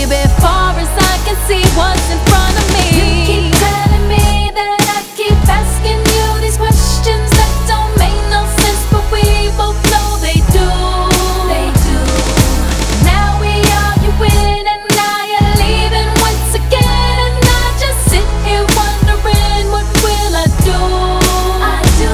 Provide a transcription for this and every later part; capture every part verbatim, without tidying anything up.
baby, far as I can see what's in front of me. You keep telling me that I keep asking you these questions that don't make no sense, but we both know they do. They do. Now we arguing and now you're leaving once again, and I just sit here wondering, what will I do? I do.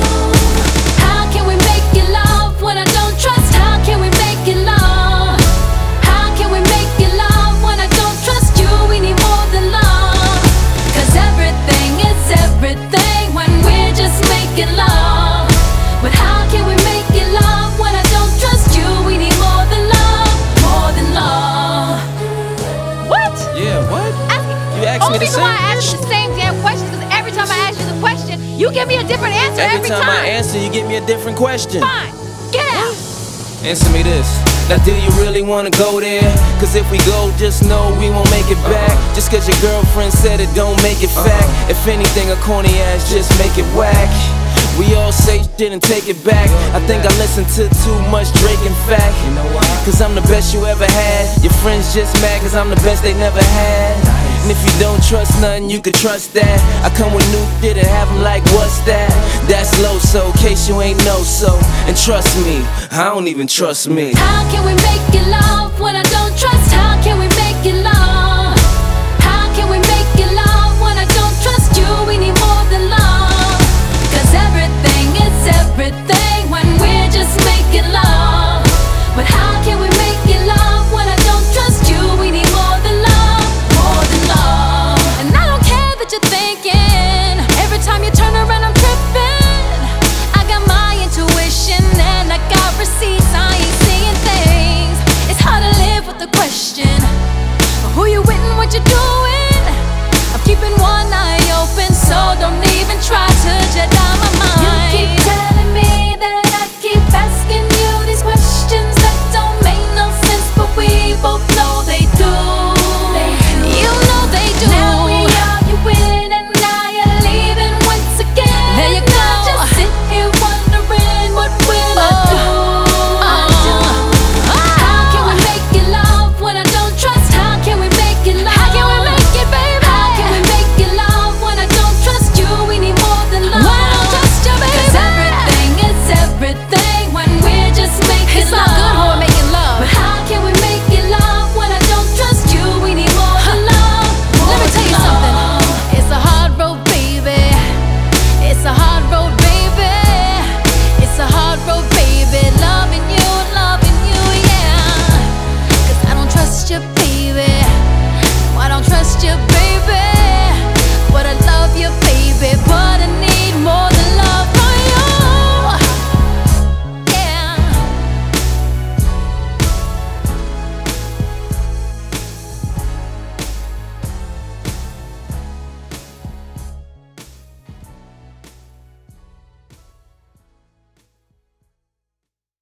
How can we make it love when I don't trust? How can we make it love? How can we make it love when I don't trust you? We need more than love, 'cause everything is everything when we're just making love. But how can we make it love when I don't trust you? We need more than love, more than love. What? Yeah, what? Ask, You asked me only the reason why same I ask you the same damn question is every time I ask you the question, you give me a different answer every, Every time I answer, you give me a different question. Fine, get out. Answer me this. Now do you really wanna go there? Cause if we go, just know we won't make it back. Just cause your girlfriend said it, don't make it fact. If anything, a corny ass, just make it whack. We all say shit and take it back. I think I listen to too much Drake and fact. Cause I'm the best you ever had. Your friends just mad cause I'm the best they never had. And if you don't trust nothing, you can trust that. I come with new shit and have them like, what's that? That's low, so in case you ain't know so. And trust me, I don't even trust me. How can we make it love when I don't trust? How can we make it love? How can we make it love when I don't trust you? We need more than love, 'cause everything is everything when we're just making love. But how can we make it love when I don't trust you? We need more than love, more than love. And I don't care that you're thinking every time you turn around I'm tripping. I got my intuition and I got receipts. I ain't seeing things. It's hard to live with the question, who you with and what you doing. I'm keeping one eye open, so don't even try to judge my